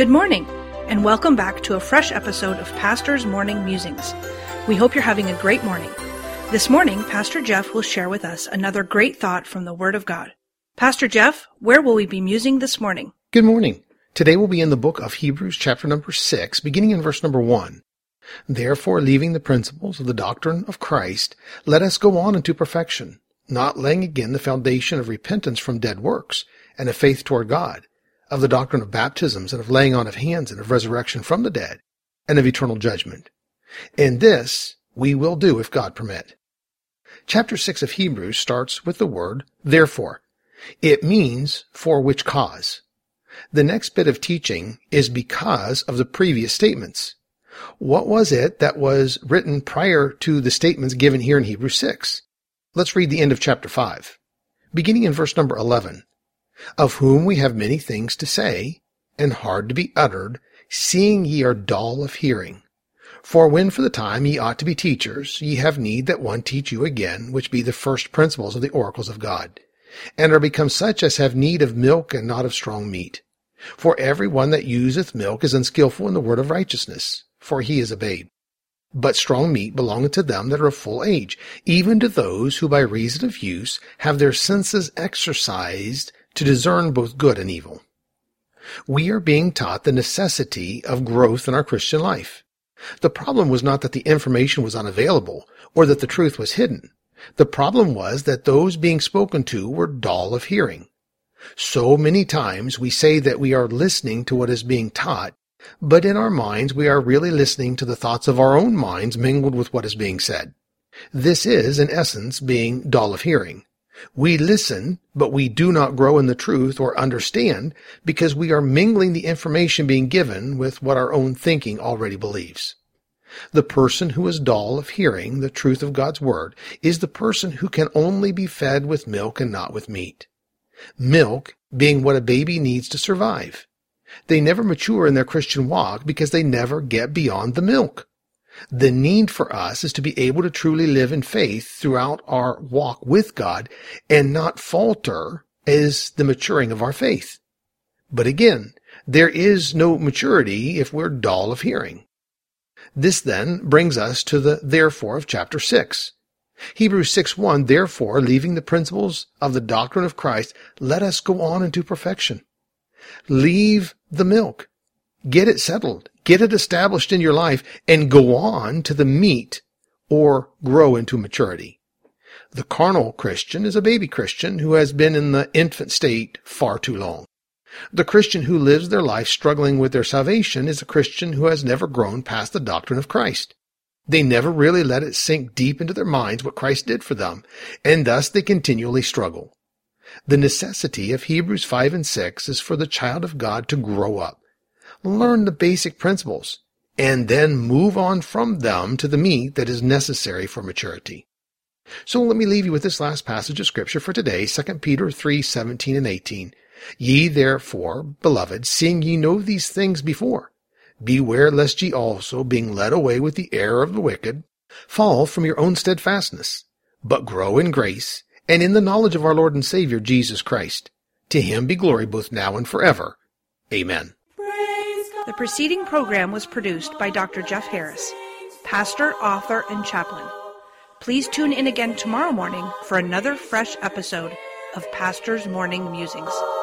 Good morning, and welcome back to a fresh episode of Pastor's Morning Musings. We hope you're having a great morning. This morning, Pastor Jeff will share with us another great thought from the Word of God. Pastor Jeff, where will we be musing this morning? Good morning. Today we'll be in the book of Hebrews chapter number 6, beginning in verse number 1. Therefore, leaving the principles of the doctrine of Christ, let us go on into perfection, not laying again the foundation of repentance from dead works, and of faith toward God, of the doctrine of baptisms, and of laying on of hands, and of resurrection from the dead, and of eternal judgment. And this we will do if God permit. Chapter 6 of Hebrews starts with the word therefore. It means for which cause. The next bit of teaching is because of the previous statements. What was it that was written prior to the statements given here in Hebrews 6? Let's read the end of chapter 5, beginning in verse number 11. Of whom we have many things to say, and hard to be uttered, seeing ye are dull of hearing. For when for the time ye ought to be teachers, ye have need that one teach you again, which be the first principles of the oracles of God, and are become such as have need of milk and not of strong meat. For every one that useth milk is unskillful in the word of righteousness, for he is a babe. But strong meat belongeth to them that are of full age, even to those who by reason of use have their senses exercised to discern both good and evil. We are being taught the necessity of growth in our Christian life. The problem was not that the information was unavailable or that the truth was hidden. The problem was that those being spoken to were dull of hearing. So many times we say that we are listening to what is being taught, but in our minds we are really listening to the thoughts of our own minds mingled with what is being said. This is, in essence, being dull of hearing. We listen, but we do not grow in the truth or understand because we are mingling the information being given with what our own thinking already believes. The person who is dull of hearing the truth of God's word is the person who can only be fed with milk and not with meat. Milk being what a baby needs to survive. They never mature in their Christian walk because they never get beyond the milk. The need for us is to be able to truly live in faith throughout our walk with God and not falter as the maturing of our faith. But again, there is no maturity if we're dull of hearing. This then brings us to the therefore of chapter 6. Hebrews 6:1, therefore, leaving the principles of the doctrine of Christ, let us go on into perfection. Leave the milk. Get it settled. Get it established in your life and go on to the meat or grow into maturity. The carnal Christian is a baby Christian who has been in the infant state far too long. The Christian who lives their life struggling with their salvation is a Christian who has never grown past the doctrine of Christ. They never really let it sink deep into their minds what Christ did for them, and thus they continually struggle. The necessity of Hebrews 5 and 6 is for the child of God to grow up, learn the basic principles, and then move on from them to the meat that is necessary for maturity. So let me leave you with this last passage of Scripture for today, 2 Peter 3:17 and 18. Ye therefore, beloved, seeing ye know these things before, beware lest ye also, being led away with the error of the wicked, fall from your own steadfastness, but grow in grace and in the knowledge of our Lord and Savior Jesus Christ. To him be glory both now and forever. Amen. The preceding program was produced by Dr. Jeff Harris, pastor, author, and chaplain. Please tune in again tomorrow morning for another fresh episode of Pastor's Morning Musings.